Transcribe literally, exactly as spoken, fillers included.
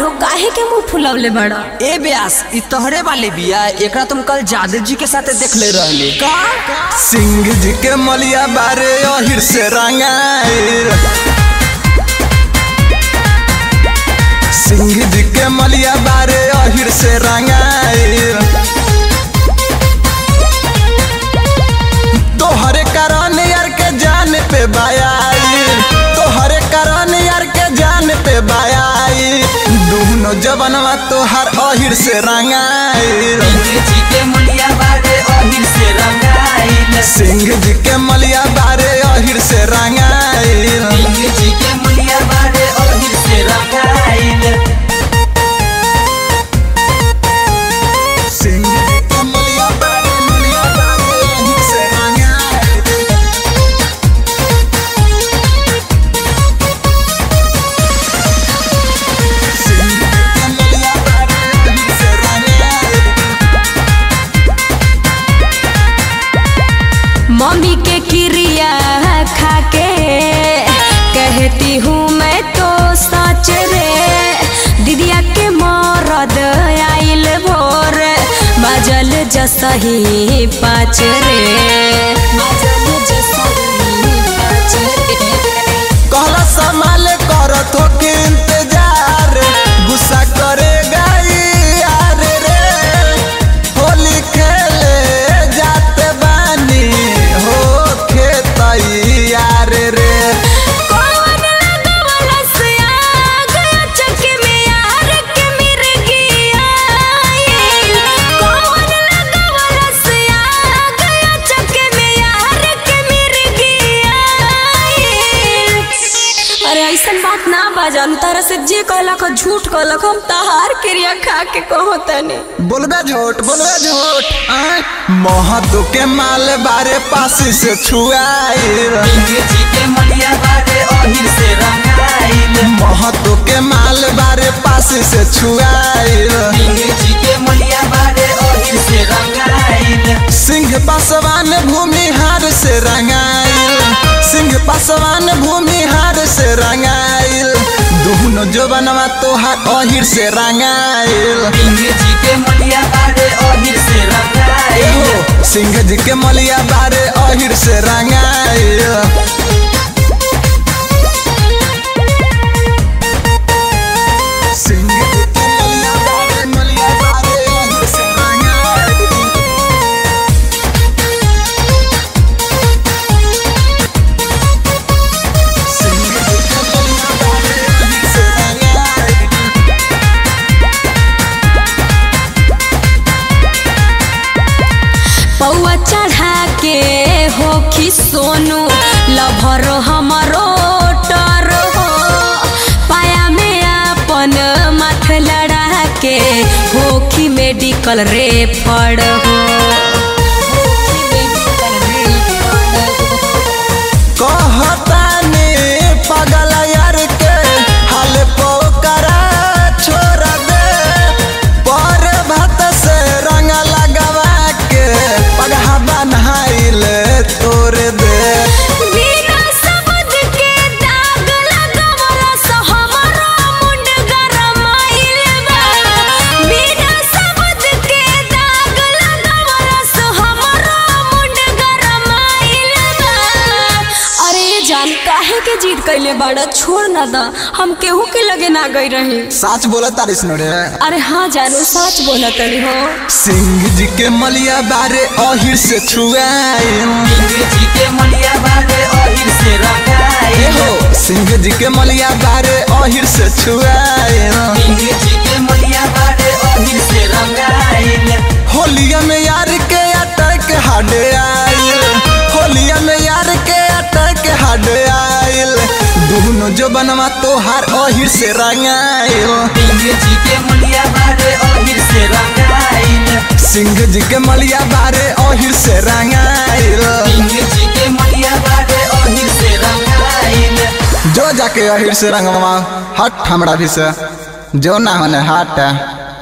हो काहे के मुंह फुलवले बड़ा? ए ब्यास इ तोहरे वाले बिया, एकरा तुम कल जादव जी के साथ देख ले रहले का? सिंह जी के मलिया बारे अहिर से रंगाइल, सिंह जी के मलिया बारे अहिर से रंगाइल। तोहरे कारण यार के जान पे बायाइल, तोहरे कारण यार के जान पे बायाइल। दोनों जवानवा तोहर अहिर से रंगाइल, सिंह जी के मलिया बारे अहिर से रंगाइल, सिंह जी के मलिया बारे अहिर से रंगाइल, सिंह जी के मलिया बारे अहिर से रंगाइल। सिंह जी के मलिया बारे मलिया बारे अहिर से रंगाइल। सिंह जी के मलिया बारे अहिर से रंगाइल। मम्मी के क्रिया खा के कहती हूँ मैं तो सच रे। दीदिया के मरद आइल भोर बाजल जसही पाँच रे, बाजल जसही पाँच रे। कहला संभाल करत हो के इंतजार, गुस्सा करेगा यार रे। होली खेले जाते बानी हो खेतई यार रे। कौन लगवलस आग चक में यार के मिर्गी आइल, कौन लगवलस आग चक में यार के मिर्गी आइल। अरे ऐसन बात ना बाजान, तारा से जे कहलक ह झूठ कहलक, हम तहार क्रिया खा के कहो तने। बोलबे झूठ बोलबे झूठ आय। महतो के माल बारे पासी से छुआइल, सिंह जी के मलिया बारे अहिर से रंगाइल, महतो के माल बारे पासी से छुआइल। सिंह जी के मलिया बारे अहिर से रंगाइल, सिंह पासवान भूमिहार से रंगाइल, सिंह पासवान भूमिहार से रंगाइल। दोनों जवानवा तोहार अहिर से रंगाइल, सिंह जी के मलिया बारे अहिर से रंगाइल, सिंह जी के मलिया बारे अहिर से रंगाइल। सिंह जी के मलिया बारे मलिया बारे अहिर से रंगाइल। सिंह जी के मलिया बारे अहिर से रंगाइल। पौआ चढ़ा के होखी सोनू लभर हमरो टर हो। पाया में अपन माथ लड़ा के होखी मेडिकल रे फड़ हो, होखी मेडिकल रे फड़ हो। कहतानी पगल यार के हाल पोकरा छोड़ दे। पर भात से रंग लगवा के पगहा बनाइल तोड़ दे। बिना सबद के दाग लगवलस हमरो मुंड गरमाइल बा, बिना सबद के दाग लगवलस हमरो मुंड गरमाइल बा। अरे जान काहे के जीत कैले बाड़ा, छोड़ ना दा, हम केहू के लगे ना गई रही। सच बोला तारिस रे। अरे हाँ जानू सच बोला तनी हो। सिंह जी के मलिया बारे अहिर से छुआइल, सिंह जी के मलिया बारे अहिर से रंगाइल, सिंह जी के मलिया बारे अहिर से छुआइल। सिंह जी के मलिया बारे अहिर से रंगाइल, होलिया में यार के अटक हट आइल, होलिया में यार के अटक हट आइल। दोनों जवानवा तोहार अहिर से रंगाइल, सिंह जी के मलिया बारे अहिर से रंगाइल, सिंह जी के मलिया बारे अहिर से रंगाइल। सिंह जी के मलिया बारे अहिर से रंगाइल। जो जाके अहिर से रंगवा हट हमरा भी से जो ना होने हट।